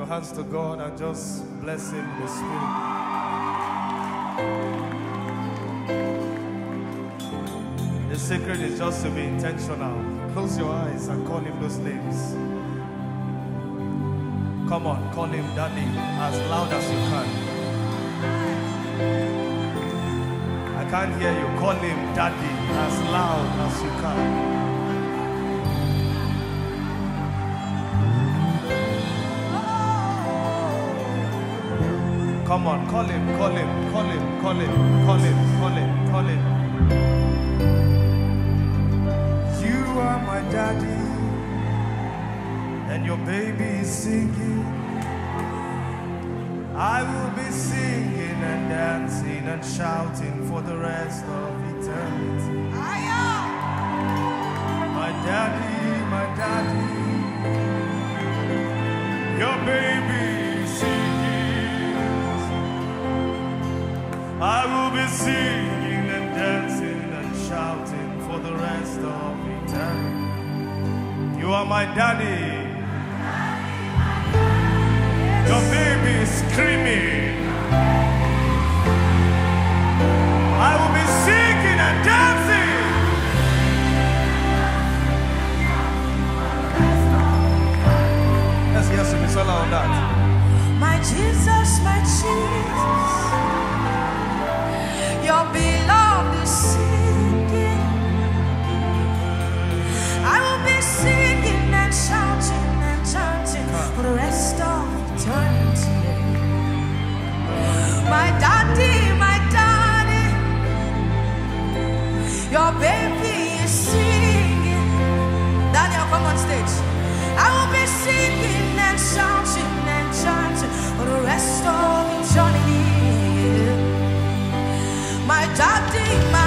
hands to God and just bless Him in the Spirit. The secret is just to be intentional. Close your eyes and call Him those names. Come on, call Him Daddy as loud as you can. I can't hear you. Call Him Daddy as loud as you can. Come on, call Him, call Him, call Him, call Him, call Him, call Him, call Him. You are my daddy, and your baby is singing. I will be singing and dancing and shouting for the rest of eternity. My daddy, your baby is singing. I will be singing and dancing and shouting for the rest of eternity. You are my daddy. Your baby is screaming. I will be singing and dancing. Let's hear some song on that. My Jesus, your beloved is singing. I will be singing and shouting and chanting for the rest of eternity. My daddy, your baby is singing. Daniel, come on stage. I will be singing and shouting and chanting for the rest of eternity. My daddy,